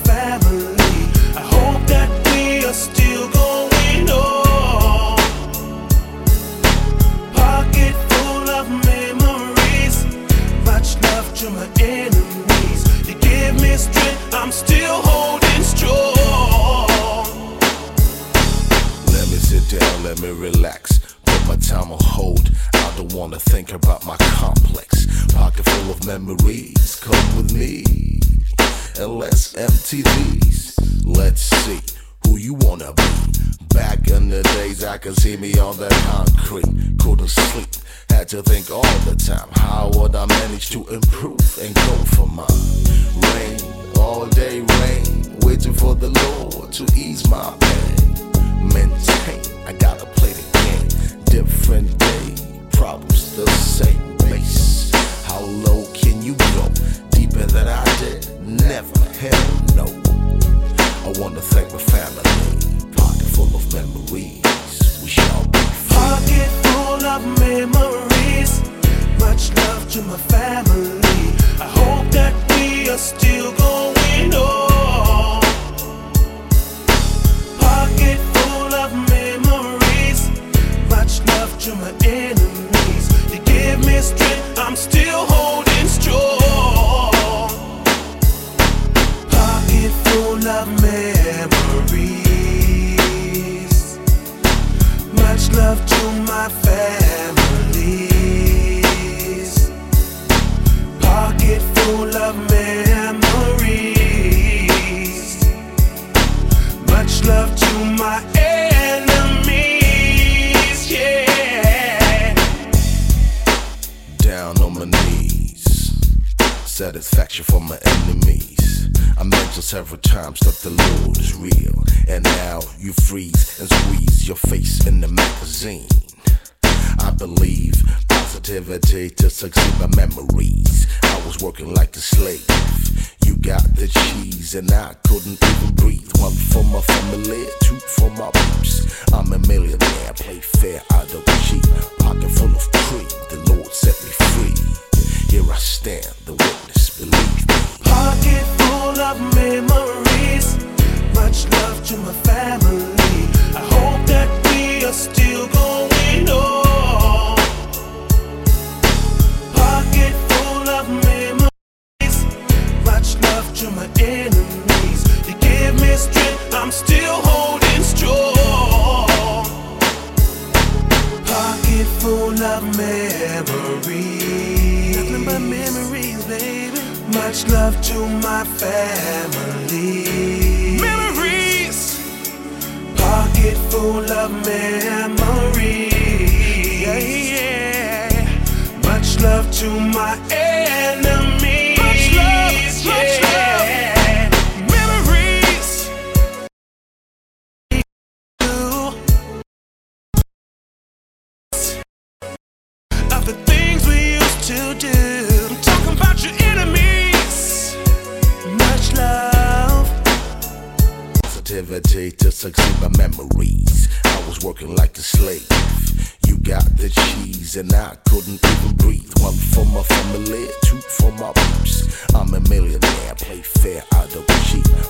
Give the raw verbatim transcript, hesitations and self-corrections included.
family. I hope that we are still going on. Pocket full of memories. Much love to my enemies. You give me strength, I'm still holding strong. Let me sit down, let me relax. Put my time on hold. I don't wanna think about my complex. Pocket full of memories. Come with me and let's empty these. Let's see who you wanna be. Back in the days I could see me on that concrete. Couldn't sleep, had to think all the time. How would I manage to improve and go for mine? Rain, all day rain, waiting for the Lord to ease my pain. Maintain, I gotta play the game. Different day, problems the same base. How low can you go? Deeper than I did, never, hell no. I wanna thank my family. Pocket full of memories, we shall be free. Pocket full of memories. Much love to my family. I hope that we are still going on. Pocket full of memories. Much love to my enemies. You give me strength, I'm still holding strong. Pocket full of memories. Much love to my families. Pocket full of memories. Much love to my enemies, yeah. Down on my knees, satisfaction for my enemies. I mentioned several times that the Lord is real, and now you freeze and squeeze your face in the magazine. I believe positivity to succeed by memories. I was working like a slave. You got the cheese and I couldn't even breathe. One for my family, two for my peeps. I'm a millionaire, play fair, I don't cheat. Pocket full of cream, the Lord set me free. Here I stand, the witness, believe me. Pocket full of memories. Much love to my family. I hope that we are still going on. Pocket full of memories. Much love to my enemies. You give me strength, I'm still holding strong. Pocket full of memories. Nothing but memories, baby. Much love to my family. Memories. Pocket full of memories. Yeah, yeah. Much love to my enemies. Much love, yeah. Much love. Memories. Of the things we used to do. I'm talking about your enemies. Much love. Positivity to succeed by memories. I was working like a slave. You got the cheese and I couldn't even breathe. One for my family, two for my peeps. I'm a millionaire, play fair, I don't cheat.